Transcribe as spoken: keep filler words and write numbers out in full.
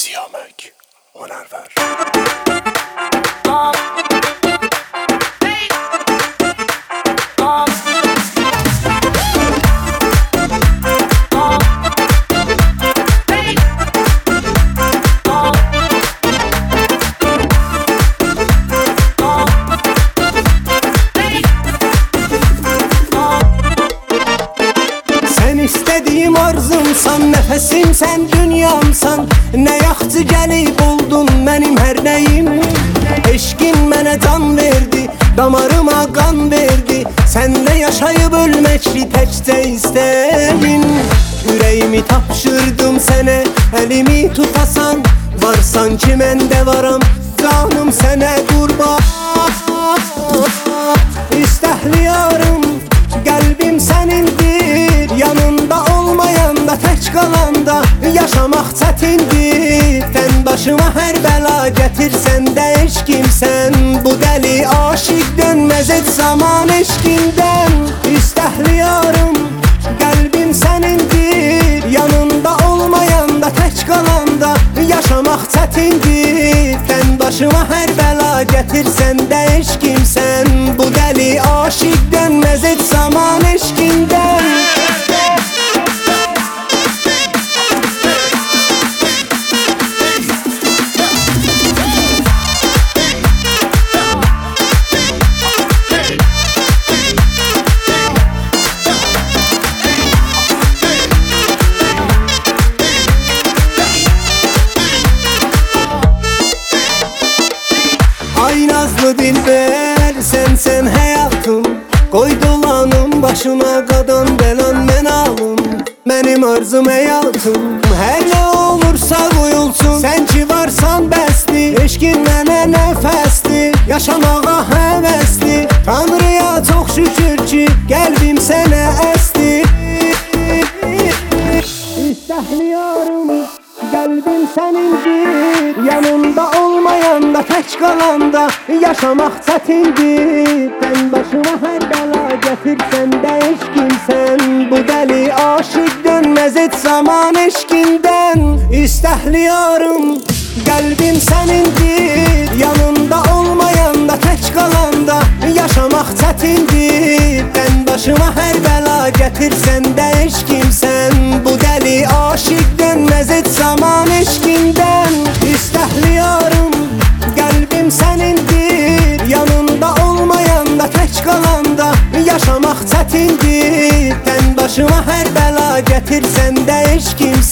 Siyamek Onarver. İstediğim arzumsan, nefesim sen, dünyamsan. Ne yaxşı gəlib oldun mənim hər nəyim. Eşqin mənə can verdi, damarıma qan verdi. Sənlə yaşayıb ölməkli təkcə istəmin. Ürəyimi tapşırdım sənə, əlimi tutasan. Varsan ki məndə varam, canım sənə qurban. İstəhliyarım, qəlbim sənindir. Yanında olmayanda, tək qalanda yaşamaq çətindir. Tən başıma hər bəla gətirsən də eşqimsən. Bu dəli aşiq dönməz heç zaman eşqindən. İstəhliyarım, qəlbim sənindir. Yanında olmayanda, tək qalanda yaşamaq çətindir. Tən başıma hər bəla gətirsən də eşqimsən. Bu dəli aşiq dönməz heç zaman eşqindən. Ay nazlı dilber, sen sen hayatım. Koy dolanım başına qadan belan mən alım. Mənim arzum həyatım, hər nə olursa qoyulsun. Sən ki varsan bəsli, eşqin mənə nəfəsli. Yaşamağa həvəsli, Tanrıya çox şükür ki qəlbim sənə əsli. İstəhliyarım, qəlbim sənindir. Yanında olmayanda, tək qalanda yaşamaq çətindir. Tən başıma hər bəla gətirsən də eşqimsən. Bu dəli aşiq dönməz heç zaman eşqindən. İstəhliyarım, qəlbim sənindir. Yanında olmayanda, tək qalanda yaşamaq çətindir. Tən başıma hər bəla gətirsən də eşqimsən. Bu dəli aşiq dönməz heç zaman eşqindən. İstəhliyarım, qəlbim sənindir. Yanında olmayanda, tək qalanda yaşamaq çətindir. Tən başıma hər bəla gətirsən də eşqimsən.